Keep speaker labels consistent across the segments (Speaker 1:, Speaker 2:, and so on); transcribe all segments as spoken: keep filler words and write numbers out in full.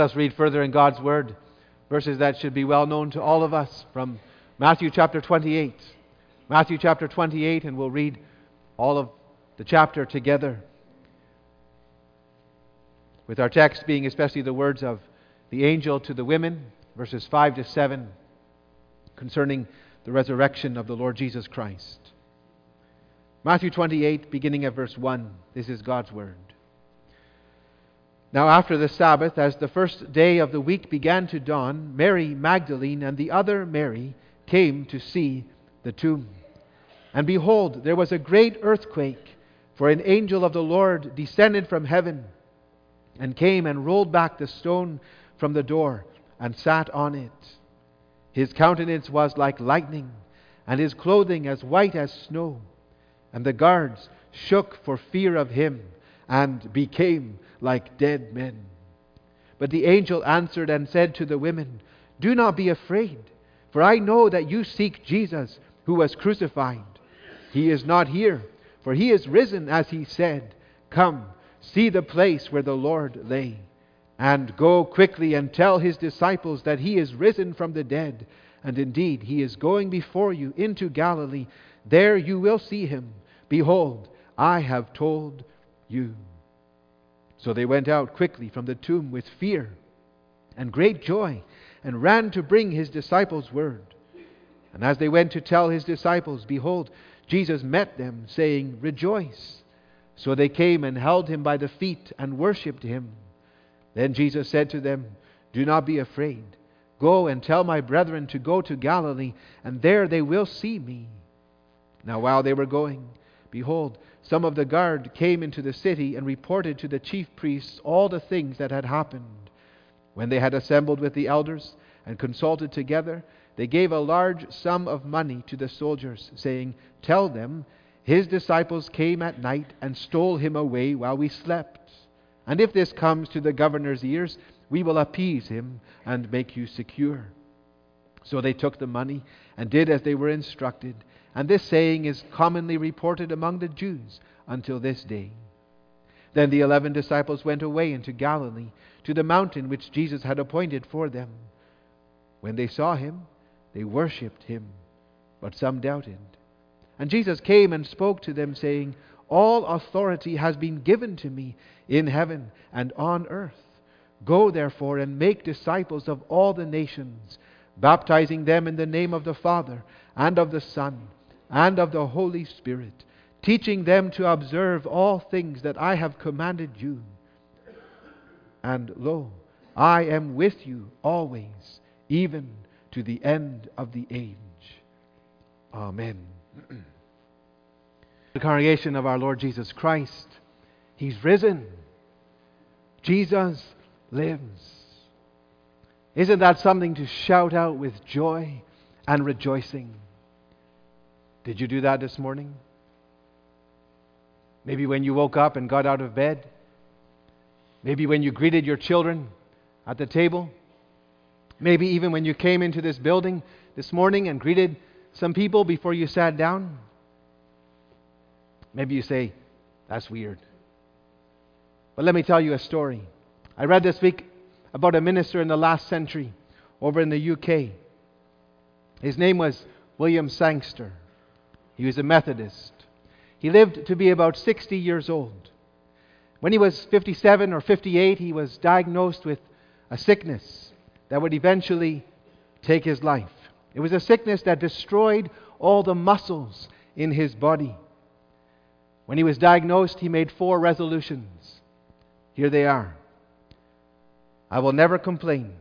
Speaker 1: Let's read further in God's Word, verses that should be well known to all of us from Matthew chapter twenty-eight. Matthew chapter twenty-eight, and we'll read all of the chapter together, with our text being especially the words of the angel to the women, verses five to seven, concerning the resurrection of the Lord Jesus Christ. Matthew twenty-eight, beginning at verse one. This is God's Word. Now after the Sabbath, as the first day of the week began to dawn, Mary Magdalene and the other Mary came to see the tomb. And behold, there was a great earthquake, for an angel of the Lord descended from heaven, and came and rolled back the stone from the door, and sat on it. His countenance was like lightning, and his clothing as white as snow. And the guards shook for fear of him, and became like dead men. But the angel answered and said to the women, "Do not be afraid, for I know that you seek Jesus, who was crucified. He is not here, for he is risen, as he said. Come, see the place where the Lord lay. And go quickly and tell his disciples that he is risen from the dead. And indeed, he is going before you into Galilee. There you will see him. Behold, I have told you." So they went out quickly from the tomb with fear and great joy, and ran to bring his disciples word. And as they went to tell his disciples, behold, Jesus met them, saying, "Rejoice." So they came and held him by the feet and worshipped him. Then Jesus said to them, "Do not be afraid. Go and tell my brethren to go to Galilee, and there they will see me." Now while they were going, behold, some of the guard came into the city and reported to the chief priests all the things that had happened. When they had assembled with the elders and consulted together, they gave a large sum of money to the soldiers, saying, "Tell them, his disciples came at night and stole him away while we slept. And if this comes to the governor's ears, we will appease him and make you secure." So they took the money and did as they were instructed. And this saying is commonly reported among the Jews until this day. Then the eleven disciples went away into Galilee, to the mountain which Jesus had appointed for them. When they saw him, they worshipped him, but some doubted. And Jesus came and spoke to them, saying, "All authority has been given to me in heaven and on earth. Go therefore and make disciples of all the nations, baptizing them in the name of the Father and of the Son and of the Holy Spirit, teaching them to observe all things that I have commanded you. And lo, I am with you always, even to the end of the age." Amen. The congregation of our Lord Jesus Christ, He's risen. Jesus lives. Isn't that something to shout out with joy and rejoicing? Did you do that this morning? Maybe when you woke up and got out of bed. Maybe when you greeted your children at the table. Maybe even when you came into this building this morning and greeted some people before you sat down. Maybe you say, "That's weird." But let me tell you a story. I read this week about a minister in the last century over in the U K. His name was William Sangster. He was a Methodist. He lived to be about sixty years old. When he was fifty-seven or fifty-eight, he was diagnosed with a sickness that would eventually take his life. It was a sickness that destroyed all the muscles in his body. When he was diagnosed, he made four resolutions. Here they are. "I will never complain.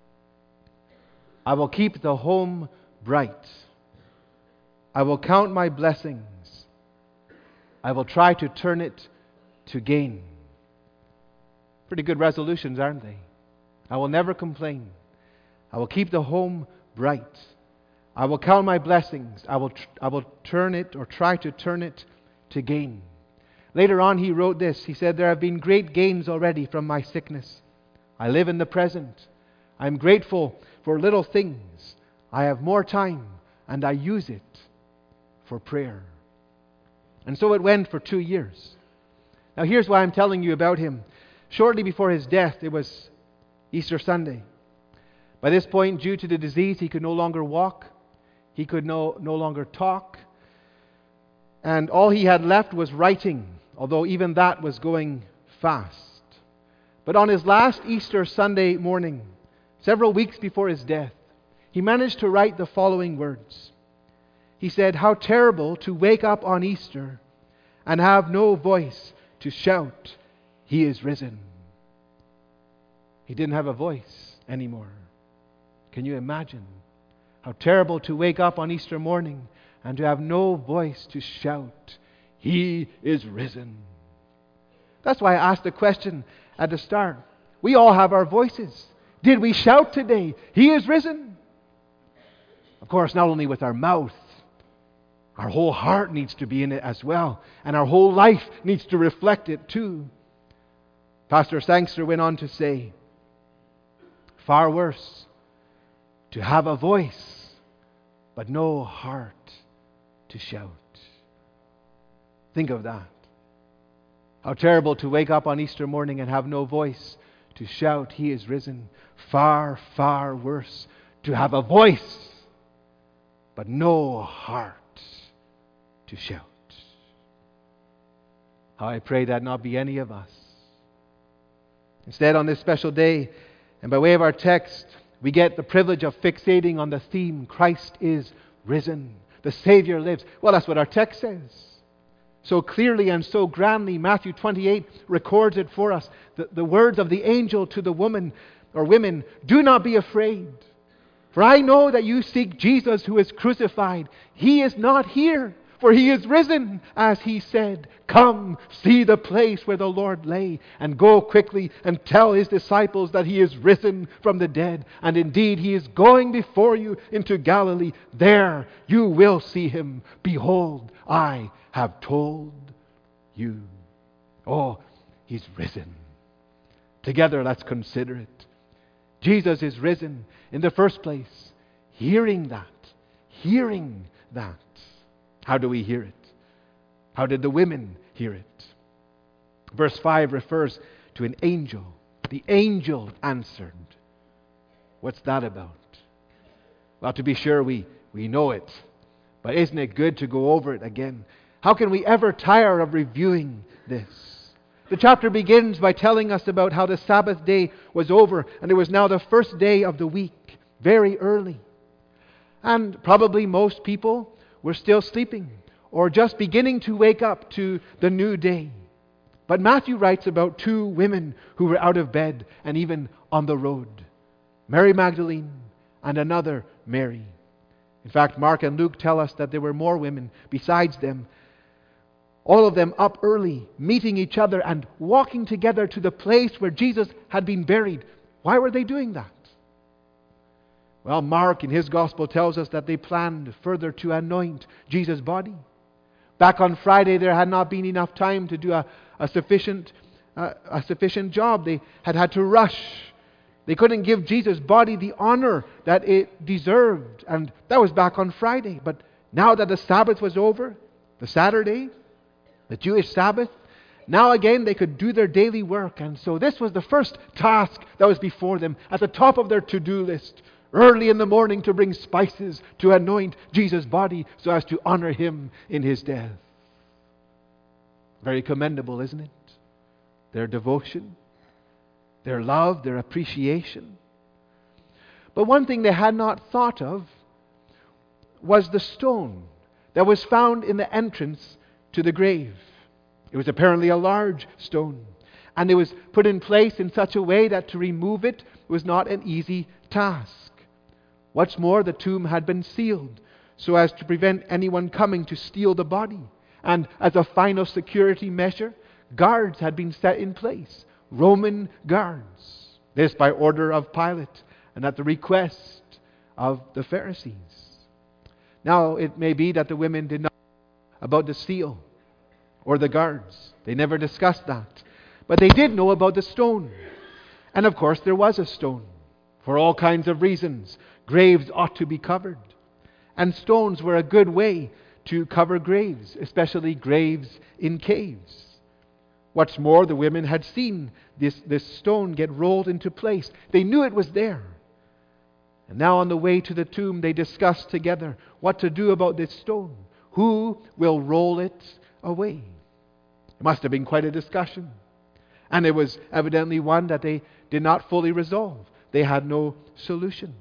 Speaker 1: I will keep the home bright. I will count my blessings. I will try to turn it to gain." Pretty good resolutions, aren't they? I will never complain. I will keep the home bright. I will count my blessings. I will tr- I will turn it or try to turn it to gain. Later on he wrote this. He said, "There have been great gains already from my sickness. I live in the present. I am grateful for little things. I have more time and I use it for prayer." And so it went for two years. Now here's why I'm telling you about him. Shortly before his death, it was Easter Sunday. By this point, due to the disease, he could no longer walk. He could no, no longer talk. And all he had left was writing, although even that was going fast. But on his last Easter Sunday morning, several weeks before his death, he managed to write the following words. He said, "How terrible to wake up on Easter and have no voice to shout, 'He is risen.'" He didn't have a voice anymore. Can you imagine? How terrible to wake up on Easter morning and to have no voice to shout, "He is risen." That's why I asked the question at the start. We all have our voices. Did we shout today, "He is risen"? Of course, not only with our mouth. Our whole heart needs to be in it as well. And our whole life needs to reflect it too. Pastor Sangster went on to say, far worse to have a voice but no heart to shout. Think of that. How terrible to wake up on Easter morning and have no voice to shout, "He is risen." Far, far worse to have a voice but no heart to shout. How I pray that not be any of us. Instead, on this special day, and by way of our text, we get the privilege of fixating on the theme, Christ is risen. The Savior lives. Well, that's what our text says. So clearly and so grandly, Matthew twenty-eight records it for us. The, the words of the angel to the woman or women, "Do not be afraid. For I know that you seek Jesus who is crucified. He is not here, for He is risen, as He said. Come, see the place where the Lord lay, and go quickly and tell His disciples that He is risen from the dead. And indeed, He is going before you into Galilee. There you will see Him. Behold, I have told you." Oh, He's risen. Together, let's consider it. Jesus is risen. In the first place, hearing that, hearing that. How do we hear it? How did the women hear it? Verse five refers to an angel. The angel answered. What's that about? Well, to be sure, we, we know it. But isn't it good to go over it again? How can we ever tire of reviewing this? The chapter begins by telling us about how the Sabbath day was over and it was now the first day of the week, very early. And probably most people were still sleeping or just beginning to wake up to the new day. But Matthew writes about two women who were out of bed and even on the road. Mary Magdalene and another Mary. In fact, Mark and Luke tell us that there were more women besides them. All of them up early, meeting each other and walking together to the place where Jesus had been buried. Why were they doing that? Well, Mark in his gospel tells us that they planned further to anoint Jesus' body. Back on Friday, there had not been enough time to do a, a sufficient uh, a sufficient job. They had had to rush. They couldn't give Jesus' body the honor that it deserved. And that was back on Friday. But now that the Sabbath was over, the Saturday, the Jewish Sabbath, now again they could do their daily work. And so this was the first task that was before them at the top of their to-do list. Early in the morning to bring spices to anoint Jesus' body so as to honor Him in His death. Very commendable, isn't it? Their devotion, their love, their appreciation. But one thing they had not thought of was the stone that was found in the entrance to the grave. It was apparently a large stone, and it was put in place in such a way that to remove it was not an easy task. What's more, the tomb had been sealed so as to prevent anyone coming to steal the body. And as a final security measure, guards had been set in place, Roman guards. This by order of Pilate and at the request of the Pharisees. Now, it may be that the women did not know about the seal or the guards. They never discussed that. But they did know about the stone. And of course, there was a stone. For all kinds of reasons, graves ought to be covered. And stones were a good way to cover graves, especially graves in caves. What's more, the women had seen this, this stone get rolled into place. They knew it was there. And now on the way to the tomb, they discussed together what to do about this stone. Who will roll it away? It must have been quite a discussion. And it was evidently one that they did not fully resolve. They had no solution.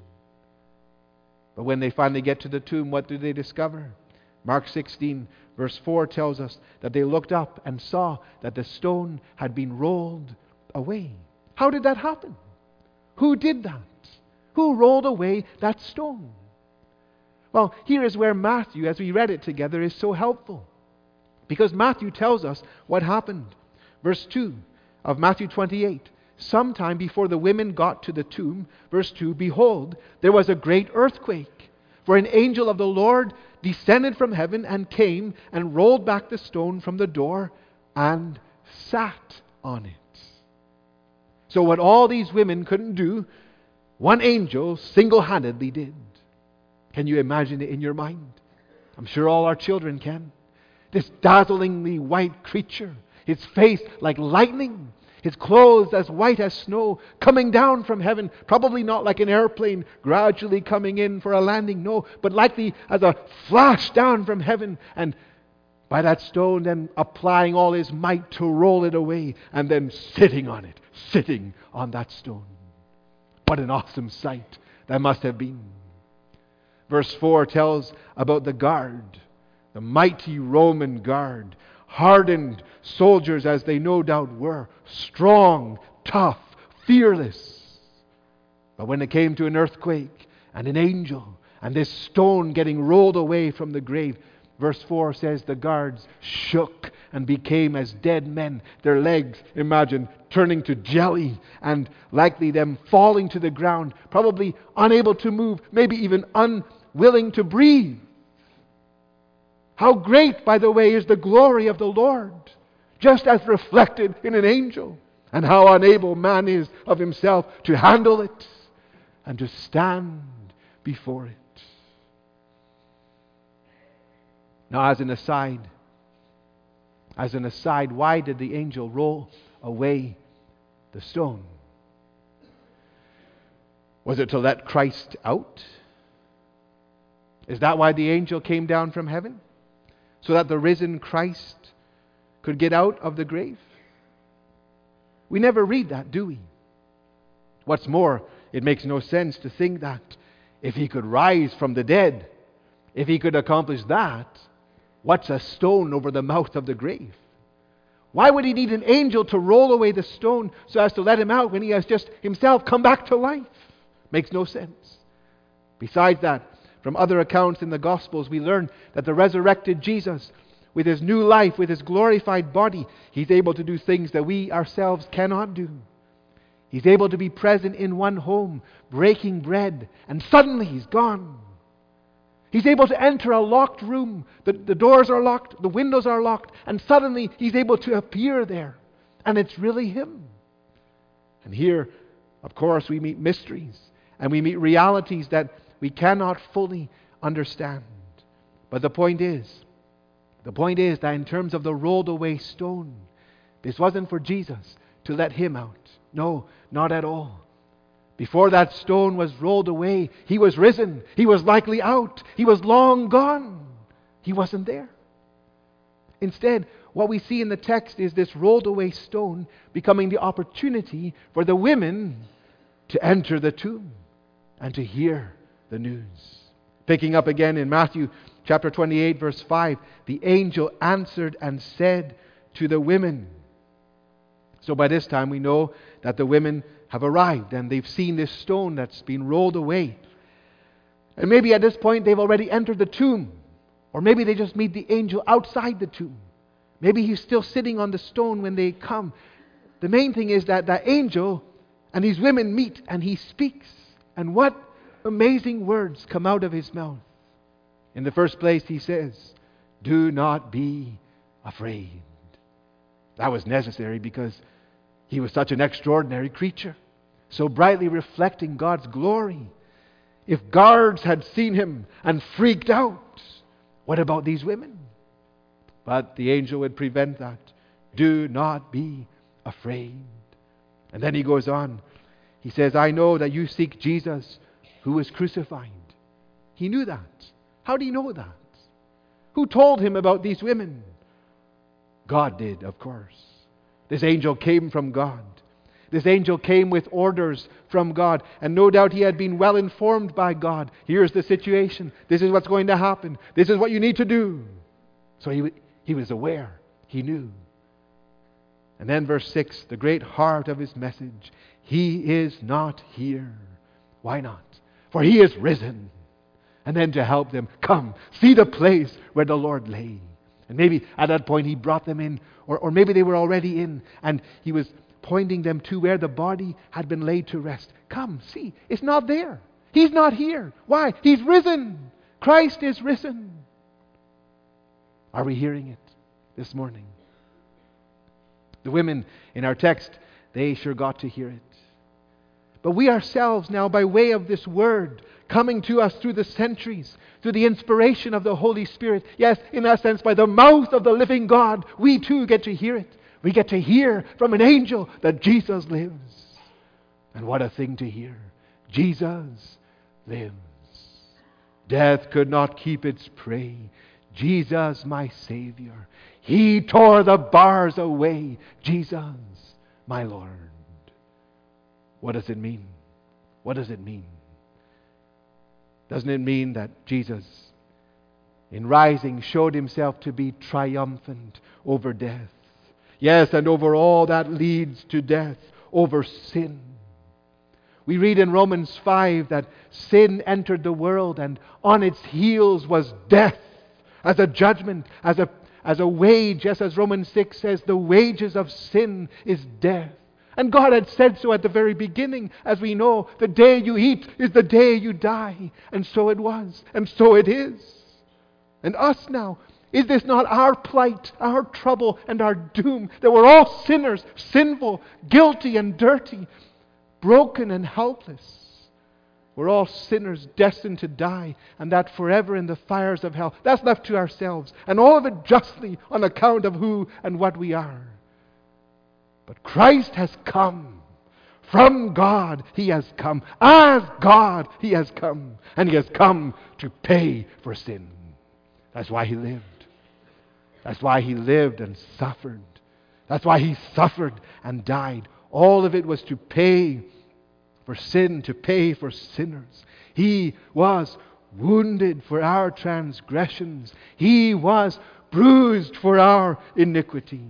Speaker 1: But when they finally get to the tomb, what do they discover? Mark sixteen, verse four tells us that they looked up and saw that the stone had been rolled away. How did that happen? Who did that? Who rolled away that stone? Well, here is where Matthew, as we read it together, is so helpful. Because Matthew tells us what happened. Verse two of Matthew twenty-eight. Sometime before the women got to the tomb, verse two, behold, there was a great earthquake. For an angel of the Lord descended from heaven and came and rolled back the stone from the door and sat on it. So what all these women couldn't do, one angel single-handedly did. Can you imagine it in your mind? I'm sure all our children can. This dazzlingly white creature, his face like lightning, his clothes as white as snow, coming down from heaven, probably not like an airplane gradually coming in for a landing, no, but likely as a flash down from heaven, and by that stone then applying all his might to roll it away, and then sitting on it, sitting on that stone. What an awesome sight that must have been. Verse four tells about the guard, the mighty Roman guard, hardened soldiers as they no doubt were, strong, tough, fearless. But when it came to an earthquake and an angel and this stone getting rolled away from the grave, verse four says the guards shook and became as dead men. Their legs, imagine, turning to jelly, and likely them falling to the ground, probably unable to move, maybe even unwilling to breathe. How great, by the way, is the glory of the Lord, just as reflected in an angel, and how unable man is of himself to handle it and to stand before it. Now, as an aside, as an aside, why did the angel roll away the stone? Was it to let Christ out? Is that why the angel came down from heaven? So that the risen Christ could get out of the grave? We never read that, do we? What's more, it makes no sense to think that if he could rise from the dead, if he could accomplish that, what's a stone over the mouth of the grave? Why would he need an angel to roll away the stone so as to let him out when he has just himself come back to life? Makes no sense. Besides that, from other accounts in the Gospels, we learn that the resurrected Jesus, with his new life, with his glorified body, he's able to do things that we ourselves cannot do. He's able to be present in one home, breaking bread, and suddenly he's gone. He's able to enter a locked room. The, the doors are locked, the windows are locked, and suddenly he's able to appear there. And it's really him. And here, of course, we meet mysteries, and we meet realities that we cannot fully understand. But the point is, the point is that in terms of the rolled away stone, this wasn't for Jesus to let him out. No, not at all. Before that stone was rolled away, he was risen. He was likely out. He was long gone. He wasn't there. Instead, what we see in the text is this rolled away stone becoming the opportunity for the women to enter the tomb and to hear the news. Picking up again in Matthew chapter twenty-eight, verse five, the angel answered and said to the women. So by this time we know that the women have arrived and they've seen this stone that's been rolled away. And maybe at this point they've already entered the tomb. Or maybe they just meet the angel outside the tomb. Maybe he's still sitting on the stone when they come. The main thing is that that angel and these women meet and he speaks. And what amazing words come out of his mouth. In the first place, he says, "Do not be afraid." That was necessary because he was such an extraordinary creature, so brightly reflecting God's glory. If guards had seen him and freaked out, what about these women? But the angel would prevent that. Do not be afraid. And then he goes on. He says, I know that you seek Jesus who was crucified. He knew that. How did he know that? Who told him about these women? God did, of course. This angel came from God. This angel came with orders from God. And no doubt he had been well informed by God. Here's the situation. This is what's going to happen. This is what you need to do. So he, he was aware. He knew. And then verse six, the great heart of his message. He is not here. Why not? For he is risen. And then to help them, come, see the place where the Lord lay. And maybe at that point he brought them in, or, or maybe they were already in, and he was pointing them to where the body had been laid to rest. Come, see, it's not there. He's not here. Why? He's risen. Christ is risen. Are we hearing it this morning? The women in our text, they sure got to hear it. But we ourselves now, by way of this word, coming to us through the centuries, through the inspiration of the Holy Spirit, yes, in that sense, by the mouth of the living God, we too get to hear it. We get to hear from an angel that Jesus lives. And what a thing to hear. Jesus lives. Death could not keep its prey. Jesus, my Savior. He tore the bars away. Jesus, my Lord. What does it mean? What does it mean? Doesn't it mean that Jesus, in rising, showed himself to be triumphant over death? Yes, and over all that leads to death, over sin. We read in Romans five that sin entered the world, and on its heels was death as a judgment, as a, as a wage. Just as Romans six says, the wages of sin is death. And God had said so at the very beginning. As we know, the day you eat is the day you die. And so it was. And so it is. And us now, is this not our plight, our trouble, and our doom? That we're all sinners, sinful, guilty and dirty, broken and helpless. We're all sinners destined to die, and that forever in the fires of hell. That's left to ourselves. And all of it justly on account of who and what we are. But Christ has come. From God He has come. As God He has come. And He has come to pay for sin. That's why He lived. That's why He lived and suffered. That's why He suffered and died. All of it was to pay for sin, to pay for sinners. He was wounded for our transgressions. He was bruised for our iniquities.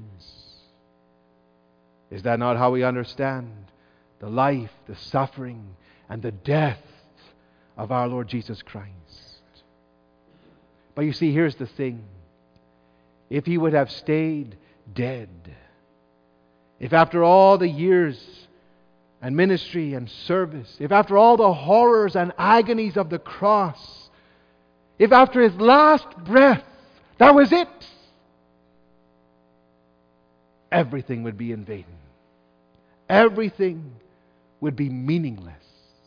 Speaker 1: Is that not how we understand the life, the suffering, and the death of our Lord Jesus Christ? But you see, here's the thing. If He would have stayed dead, if after all the years and ministry and service, if after all the horrors and agonies of the cross, if after His last breath, that was it, everything would be in vain. Everything would be meaningless.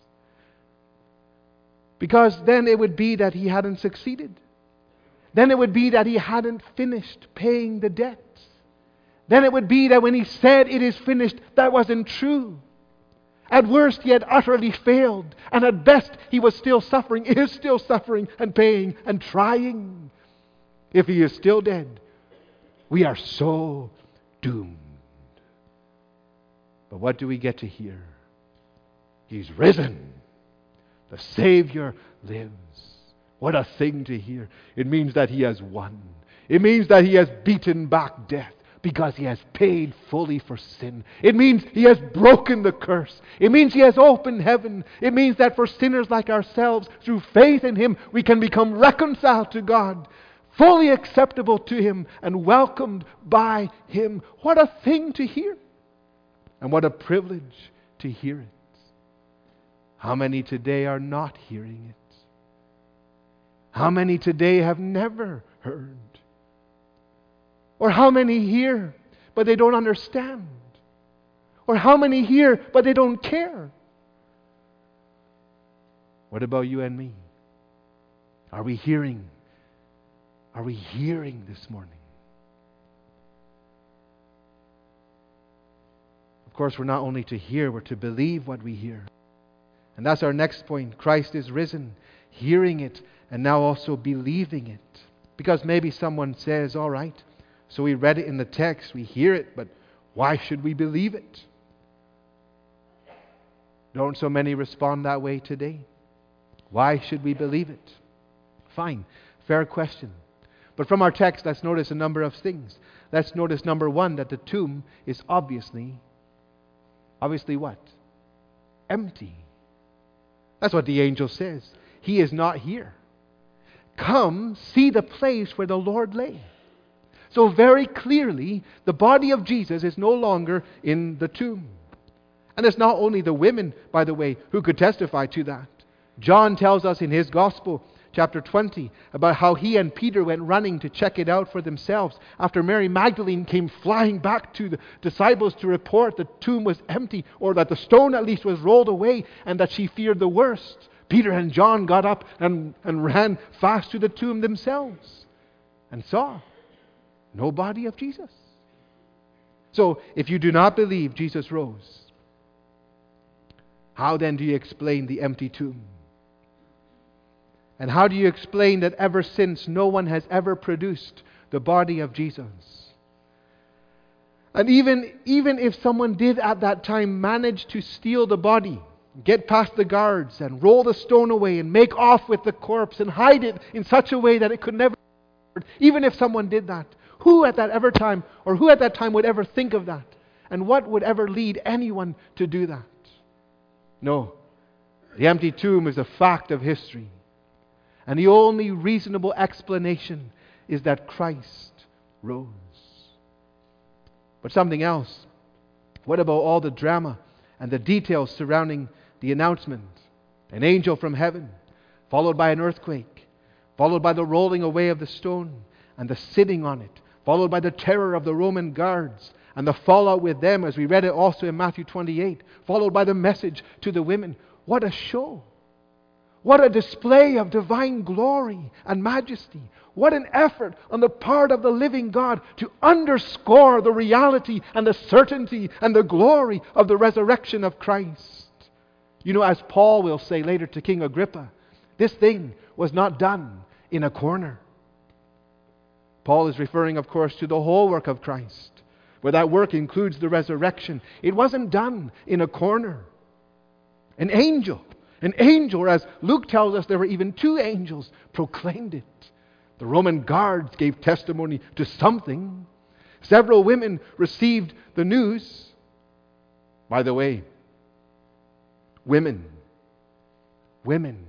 Speaker 1: Because then it would be that He hadn't succeeded. Then it would be that He hadn't finished paying the debt. Then it would be that when He said it is finished, that wasn't true. At worst, He had utterly failed. And at best, He was still suffering, is still suffering and paying and trying. If He is still dead, we are so doomed. But what do we get to hear? He's risen. The Savior lives. What a thing to hear. It means that He has won. It means that He has beaten back death because He has paid fully for sin. It means He has broken the curse. It means He has opened heaven. It means that for sinners like ourselves, through faith in Him, we can become reconciled to God, fully acceptable to Him, and welcomed by Him. What a thing to hear. And what a privilege to hear it. How many today are not hearing it? How many today have never heard? Or how many hear, but they don't understand? Or how many hear, but they don't care? What about you and me? Are we hearing? Are we hearing this morning? course, we're not only to hear, we're to believe what we hear. And that's our next point. Christ is risen, hearing it, and now also believing it. Because maybe someone says, all right, so we read it in the text, we hear it, but why should we believe it? Don't so many respond that way today? Why should we believe it? Fine, fair question. But from our text, let's notice a number of things. Let's notice, number one, that the tomb is obviously, obviously what? Empty. That's what the angel says. He is not here. Come, see the place where the Lord lay. So very clearly, the body of Jesus is no longer in the tomb. And it's not only the women, by the way, who could testify to that. John tells us in his Gospel, chapter twenty, about how he and Peter went running to check it out for themselves after Mary Magdalene came flying back to the disciples to report the tomb was empty, or that the stone at least was rolled away, and that she feared the worst. Peter and John got up and, and ran fast to the tomb themselves and saw no body of Jesus. So, if you do not believe Jesus rose, how then do you explain the empty tomb? And how do you explain that ever since no one has ever produced the body of Jesus? And even, even if someone did at that time manage to steal the body, get past the guards and roll the stone away and make off with the corpse and hide it in such a way that it could never be heard, even if someone did that, who at that ever time, or who at that time would ever think of that? And what would ever lead anyone to do that? No. The empty tomb is a fact of history. And the only reasonable explanation is that Christ rose. But something else. What about all the drama and the details surrounding the announcement? An angel from heaven, followed by an earthquake, followed by the rolling away of the stone and the sitting on it, followed by the terror of the Roman guards and the fallout with them, as we read it also in Matthew twenty-eight, followed by the message to the women. What a show! What a display of divine glory and majesty. What an effort on the part of the living God to underscore the reality and the certainty and the glory of the resurrection of Christ. You know, as Paul will say later to King Agrippa, this thing was not done in a corner. Paul is referring, of course, to the whole work of Christ, where that work includes the resurrection. It wasn't done in a corner. An angel An angel, or as Luke tells us, there were even two angels, proclaimed it. The Roman guards gave testimony to something. Several women received the news. By the way, women, women.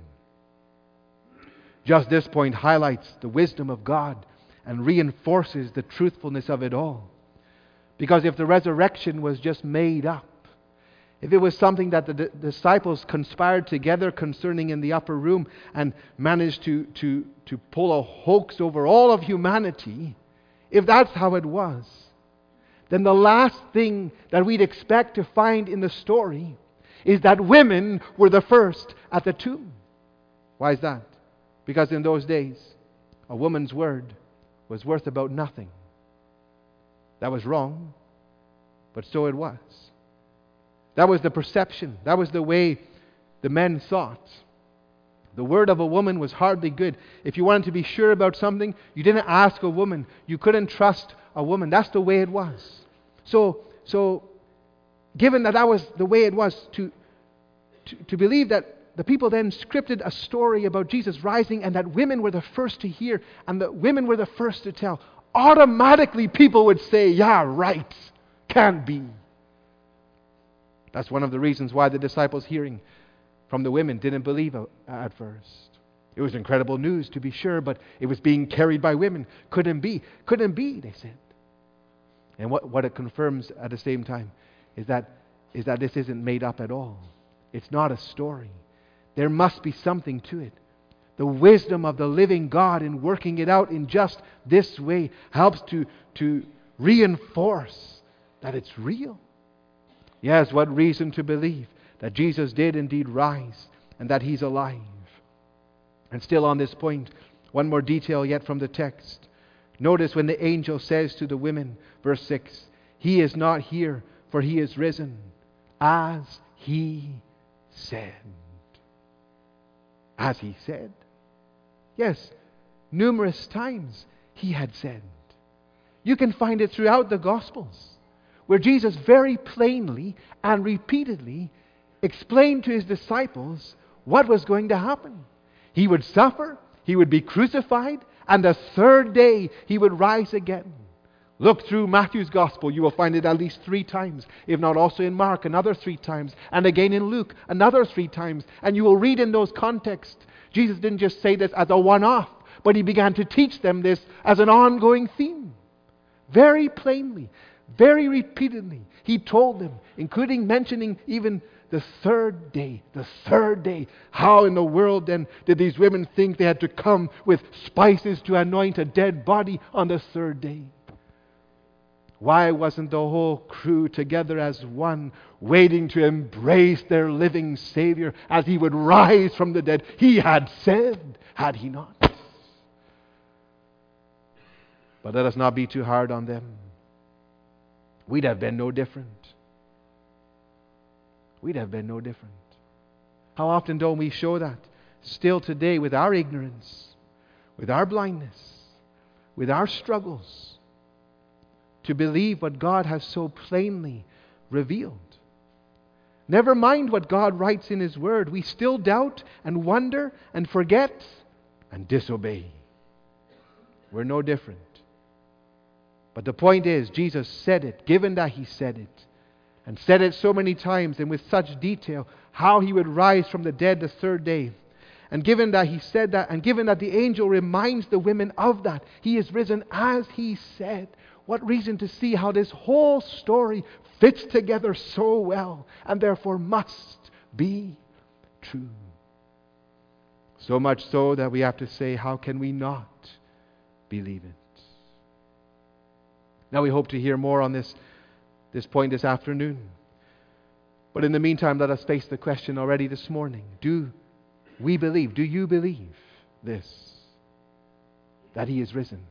Speaker 1: Just this point highlights the wisdom of God and reinforces the truthfulness of it all. Because if the resurrection was just made up, if it was something that the d- disciples conspired together concerning in the upper room and managed to, to, to pull a hoax over all of humanity, if that's how it was, then the last thing that we'd expect to find in the story is that women were the first at the tomb. Why is that? Because in those days, a woman's word was worth about nothing. That was wrong, but so it was. That was the perception. That was the way the men thought. The word of a woman was hardly good. If you wanted to be sure about something, you didn't ask a woman. You couldn't trust a woman. That's the way it was. So, so given that that was the way it was, to, to, to believe that the people then scripted a story about Jesus rising and that women were the first to hear and that women were the first to tell, automatically people would say, yeah, right, can't be. That's one of the reasons why the disciples hearing from the women didn't believe at first. It was incredible news, to be sure, but it was being carried by women. Couldn't be. Couldn't be, they said. And what, what it confirms at the same time is that, is that this isn't made up at all. It's not a story. There must be something to it. The wisdom of the living God in working it out in just this way helps to, to reinforce that it's real. Yes, what reason to believe that Jesus did indeed rise and that He's alive. And still on this point, one more detail yet from the text. Notice when the angel says to the women, verse six, He is not here, for he is risen, as he said. As he said. Yes, numerous times he had said. You can find it throughout the Gospels, where Jesus very plainly and repeatedly explained to his disciples what was going to happen. He would suffer, he would be crucified, and the third day he would rise again. Look through Matthew's Gospel, you will find it at least three times, if not also in Mark another three times, and again in Luke another three times. And you will read in those contexts, Jesus didn't just say this as a one-off, but he began to teach them this as an ongoing theme. Very plainly, very repeatedly, he told them, including mentioning even the third day. The third day. How in the world then did these women think they had to come with spices to anoint a dead body on the third day? Why wasn't the whole crew together as one, waiting to embrace their living Savior as he would rise from the dead? He had said, had he not? But let us not be too hard on them. We'd have been no different. We'd have been no different. How often don't we show that still today with our ignorance, with our blindness, with our struggles, to believe what God has so plainly revealed? Never mind what God writes in His Word. We still doubt and wonder and forget and disobey. We're no different. But the point is, Jesus said it, given that He said it, and said it so many times and with such detail, how He would rise from the dead the third day. And given that He said that, and given that the angel reminds the women of that, He is risen as He said. What reason to see how this whole story fits together so well, and therefore must be true. So much so that we have to say, how can we not believe it? Now we hope to hear more on this, this point this afternoon. But in the meantime, let us face the question already this morning. Do we believe, do you believe this? That He is risen?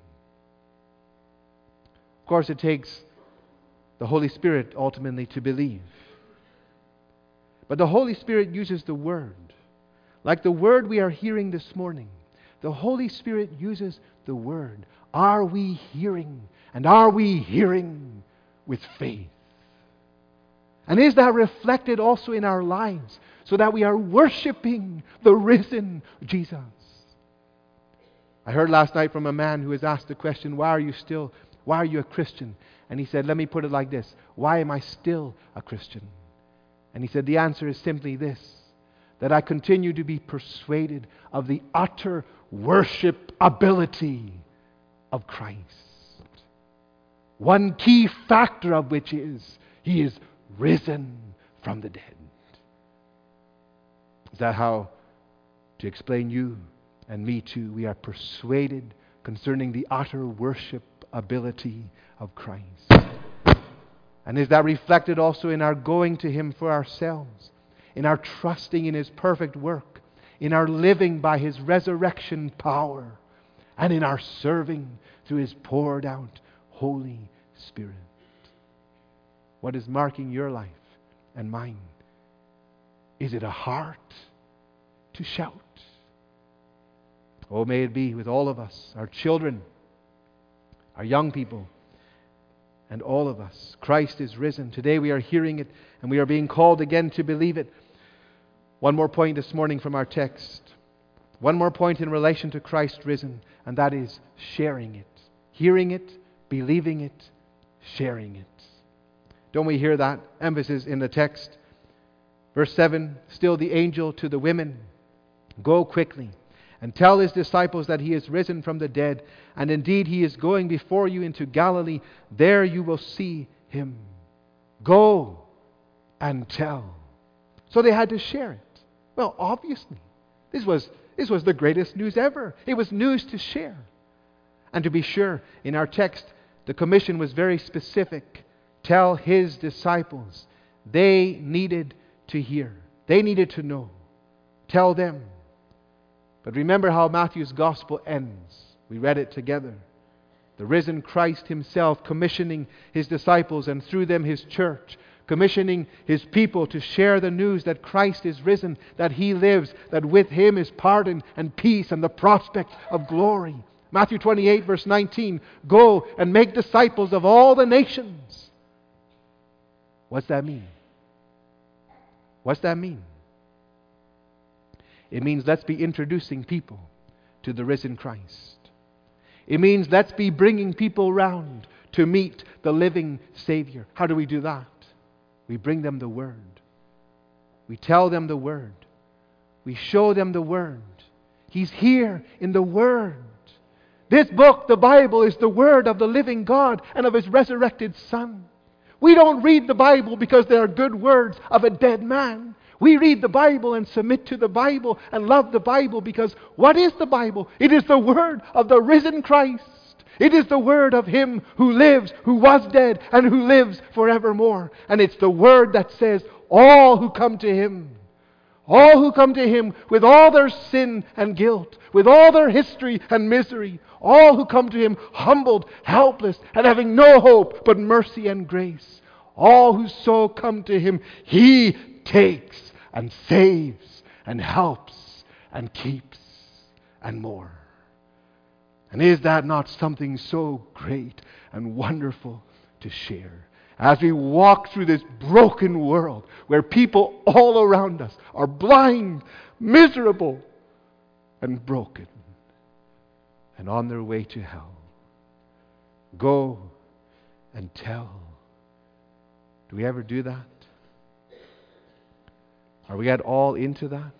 Speaker 1: Of course, it takes the Holy Spirit ultimately to believe. But the Holy Spirit uses the Word. Like the Word we are hearing this morning, the Holy Spirit uses the Word. Are we hearing? And are we hearing with faith? And is that reflected also in our lives, so that we are worshiping the risen Jesus? I heard last night from a man who was asked the question, why are you still, why are you a Christian? And he said, let me put it like this, why am I still a Christian? And he said, the answer is simply this, that I continue to be persuaded of the utter worship ability of Christ. One key factor of which is He is risen from the dead. Is that how to explain you and me too? We are persuaded concerning the utter worship ability of Christ. And is that reflected also in our going to Him for ourselves, in our trusting in His perfect work, in our living by His resurrection power, and in our serving through His poured out Holy Spirit? What is marking your life and mine? Is it a heart to shout? Oh, may it be with all of us, our children, our young people, and all of us. Christ is risen. Today we are hearing it, and we are being called again to believe it. One more point this morning from our text. One more point in relation to Christ risen, and that is sharing it. Hearing it, believing it, sharing it. Don't we hear that emphasis in the text? Verse seven, still the angel to the women, go quickly and tell His disciples that He is risen from the dead, and indeed He is going before you into Galilee. There you will see Him. Go and tell. So they had to share it. Well, obviously, this was, this was the greatest news ever. It was news to share. And to be sure, in our text, the commission was very specific. Tell His disciples. They needed to hear. They needed to know. Tell them. But remember how Matthew's Gospel ends. We read it together. The risen Christ Himself commissioning His disciples and through them His church commissioning His people to share the news that Christ is risen, that He lives, that with Him is pardon and peace and the prospect of glory. Matthew twenty-eight, verse nineteen, go and make disciples of all the nations. What's that mean? What's that mean? It means let's be introducing people to the risen Christ. It means let's be bringing people round to meet the living Savior. How do we do that? We bring them the Word. We tell them the Word. We show them the Word. He's here in the Word. This book, the Bible, is the Word of the living God and of His resurrected Son. We don't read the Bible because they are good words of a dead man. We read the Bible and submit to the Bible and love the Bible because what is the Bible? It is the Word of the risen Christ. It is the Word of Him who lives, who was dead, and who lives forevermore. And it's the Word that says, all who come to Him, all who come to Him with all their sin and guilt, with all their history and misery, all who come to Him humbled, helpless, and having no hope but mercy and grace, all who so come to Him, He takes and saves and helps and keeps and more. And is that not something so great and wonderful to share? As we walk through this broken world where people all around us are blind, miserable, and broken, and on their way to hell. Go and tell. Do we ever do that? Are we at all into that?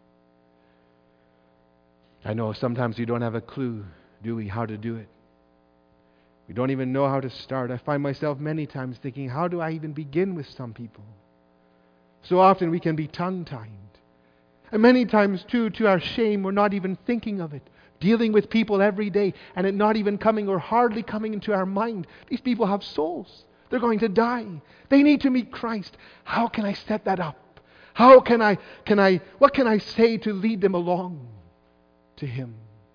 Speaker 1: I know sometimes we don't have a clue, do we, how to do it. We don't even know how to start. I find myself many times thinking, how do I even begin with some people? So often we can be tongue-tied. And many times too, to our shame, we're not even thinking of it. Dealing with people every day and it not even coming or hardly coming into our mind. These people have souls. They're going to die. They need to meet Christ. How can I set that up? How can I, can I, what can I say to lead them along to Him?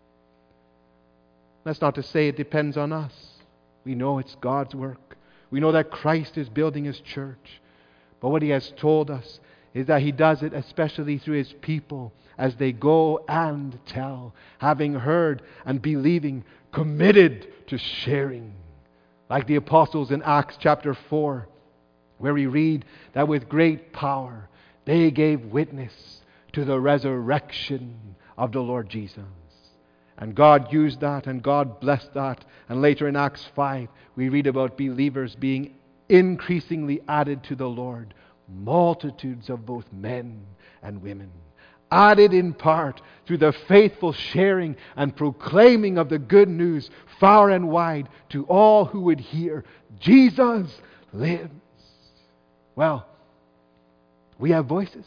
Speaker 1: That's not to say it depends on us. We know it's God's work. We know that Christ is building His church. But what He has told us is that He does it especially through His people as they go and tell, having heard and believing, committed to sharing. Like the apostles in Acts chapter four, where we read that with great power they gave witness to the resurrection of the Lord Jesus. And God used that and God blessed that. And later in Acts five, we read about believers being increasingly added to the Lord. Multitudes of both men and women. Added in part through the faithful sharing and proclaiming of the good news far and wide to all who would hear. Jesus lives. Well, we have voices.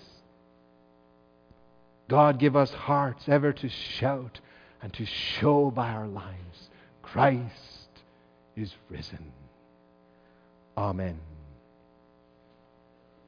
Speaker 1: God give us hearts ever to shout and to show by our lives Christ is risen. Amen.